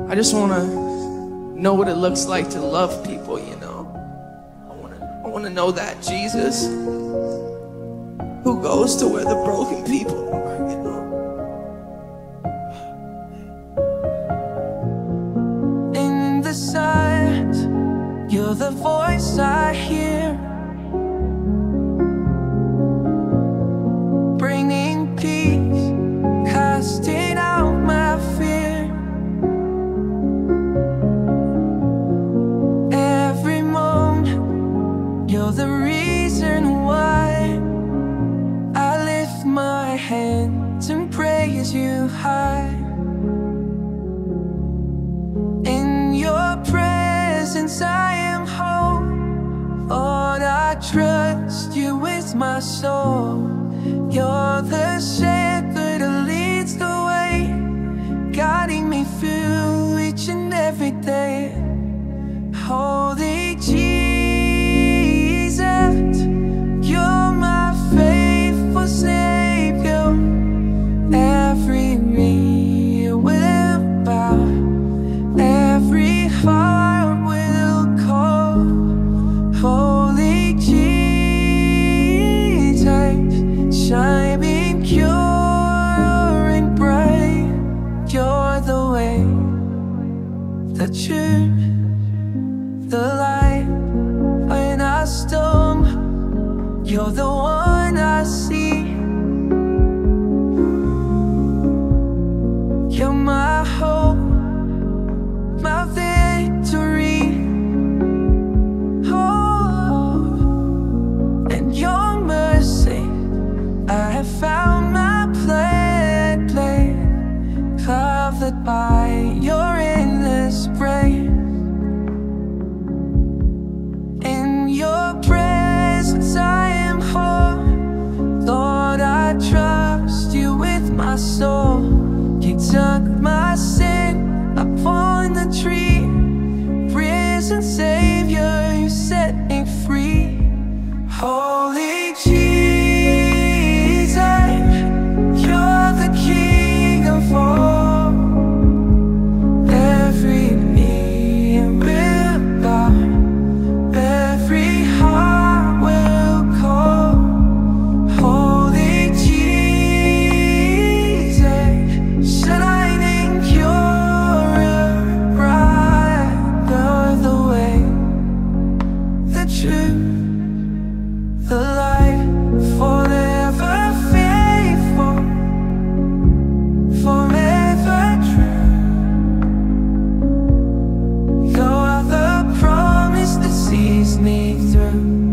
I just want to know what it looks like to love people, you know. I want to know that Jesus who goes to where the broken people are, you know. In the silence, you're the voice I hear, bringing peace, casting out my fear. Every moment, you're the reason why I lift my hands and praise you high. In your presence I am home. Lord, I trust you with my soul. You're the shepherd who leads the way, guiding me through each and every day. Holy Jesus, you're my faithful Savior. Every knee will bow, every heart will call. Holy Jesus, shining pure and bright. You're the way, the truth, the light. When I stumble, you're the one I see. You're my hope, my victory. Oh, and your mercy, I have found my place, covered by your endless grace. In your presence I am whole. Lord, I trust you with my soul. You took my sin upon the tree, risen Savior, you set me free. Holy Jesus, you're the King of all. Every knee will bow, every heart will call. Holy Jesus, shining pure and bright. You're the way, the truth, the light, forever faithful, forever true. You are the promise that sees me through.